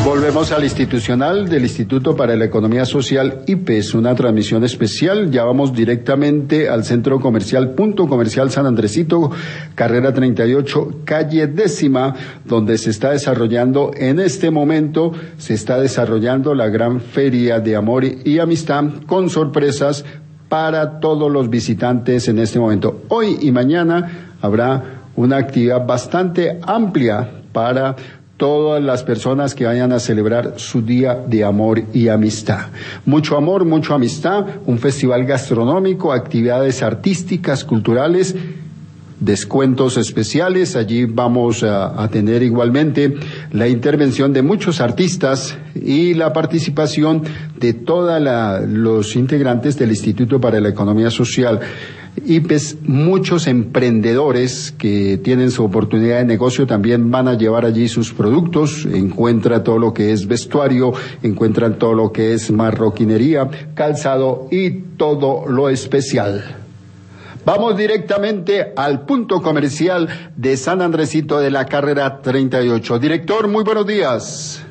Volvemos al institucional del Instituto para la Economía Social IPES, una transmisión especial. Ya vamos directamente al centro comercial, Punto Comercial San Andresito, carrera 38, calle 10ª, donde se está desarrollando en este momento, la gran feria de amor y amistad con sorpresas para todos los visitantes en este momento. Hoy y mañana habrá una actividad bastante amplia para todas las personas que vayan a celebrar su día de amor y amistad. Mucho amor, mucha amistad, un festival gastronómico, actividades artísticas, culturales, descuentos especiales. Allí vamos a tener igualmente la intervención de muchos artistas y la participación de todos los integrantes del Instituto para la Economía Social IPES. Muchos emprendedores que tienen su oportunidad de negocio también van a llevar allí sus productos. Encuentra todo lo que es vestuario, encuentran todo lo que es marroquinería, calzado y todo lo especial. Vamos directamente al punto comercial de San Andresito de la carrera 38. Director, muy buenos días.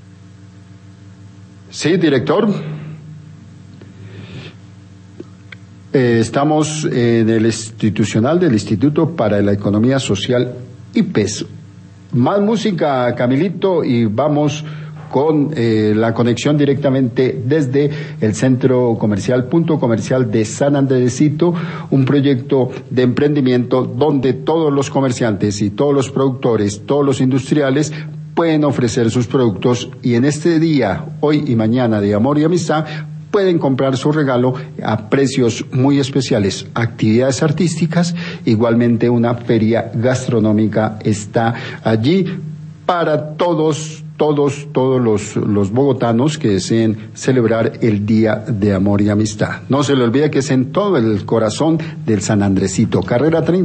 Sí, director. Estamos en el institucional del Instituto para la Economía Social IPES. Más música, Camilito, y vamos con la conexión directamente desde el centro comercial, Punto Comercial de San Andresito, un proyecto de emprendimiento donde todos los comerciantes y todos los productores, todos los industriales pueden ofrecer sus productos, y en este día, hoy y mañana de amor y amistad, pueden comprar su regalo a precios muy especiales. Actividades artísticas, igualmente una feria gastronómica está allí para todos los bogotanos que deseen celebrar el Día de Amor y Amistad. No se le olvide que es en todo el corazón del San Andresito, carrera 30.